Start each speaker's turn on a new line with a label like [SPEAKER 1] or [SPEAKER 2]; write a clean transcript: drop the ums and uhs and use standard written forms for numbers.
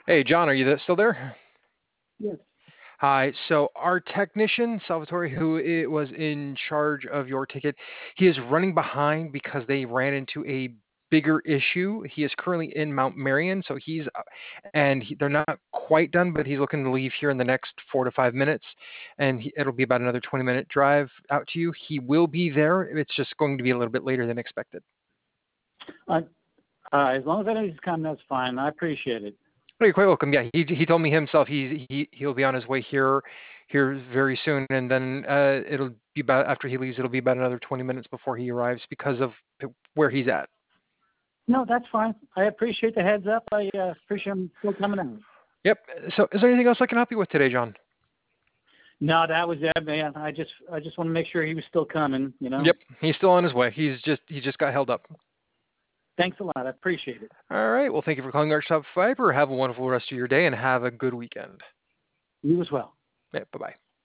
[SPEAKER 1] Hey, John, are you still there?
[SPEAKER 2] Yes.
[SPEAKER 1] Hi. So our technician, Salvatore, who was in charge of your ticket, he is running behind because they ran into a bigger issue. He is currently in Mount Marion, so they're not quite done, but he's looking to leave here in the next 4 to 5 minutes, and it'll be about another 20-minute drive out to you. He will be there. It's just going to be a little bit later than expected.
[SPEAKER 2] Uh, as long as I know he's coming, that's fine. I appreciate it.
[SPEAKER 1] Oh, you're quite welcome. Yeah, he told me himself he'll be on his way here very soon, and then it'll be about after he leaves. It'll be about another 20 minutes before he arrives because of where he's at.
[SPEAKER 2] No, that's fine. I appreciate the heads up. I appreciate him still coming out.
[SPEAKER 1] Yep. So, is there anything else I can help you with today, John?
[SPEAKER 2] No, that was it, man. I just want to make sure he was still coming.
[SPEAKER 1] Yep, he's still on his way. He just got held up.
[SPEAKER 2] Thanks a lot. I appreciate it.
[SPEAKER 1] All right. Well, thank you for calling Archstop Fiber. Have a wonderful rest of your day and have a good weekend.
[SPEAKER 2] You as well.
[SPEAKER 1] Yeah, bye bye.